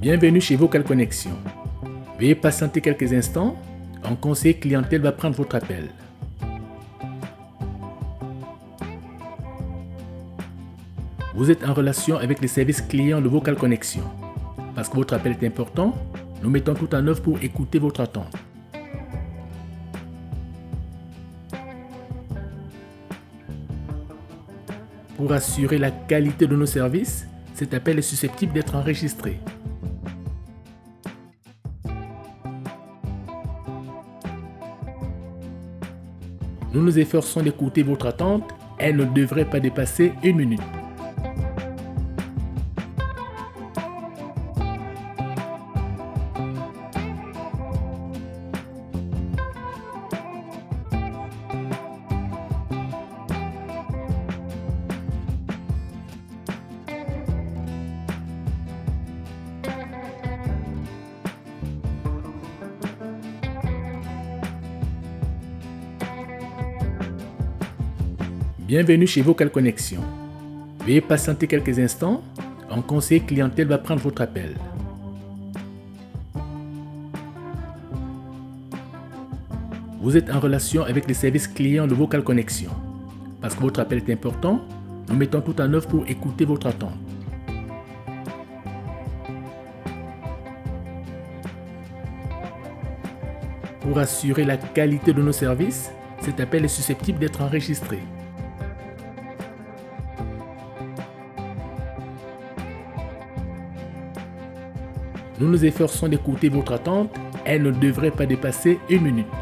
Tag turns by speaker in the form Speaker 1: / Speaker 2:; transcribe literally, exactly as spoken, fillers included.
Speaker 1: Bienvenue chez Vocal Connexion. Veuillez patienter quelques instants. Un conseiller clientèle va prendre votre appel. Vous êtes en relation avec les services clients de Vocal Connexion. Parce que votre appel est important, nous mettons tout en œuvre pour écouter votre attente. Pour assurer la qualité de nos services, cet appel est susceptible d'être enregistré. Nous nous efforçons d'écouter votre attente. Elle ne devrait pas dépasser une minute. Bienvenue chez Vocal Connexion. Veuillez patienter quelques instants. Un conseiller clientèle va prendre votre appel. Vous êtes en relation avec les services clients de Vocal Connexion. Parce que votre appel est important, nous mettons tout en œuvre pour écouter votre attente. Pour assurer la qualité de nos services, cet appel est susceptible d'être enregistré. Nous nous efforçons d'écouter votre attente. Elle ne devrait pas dépasser une minute.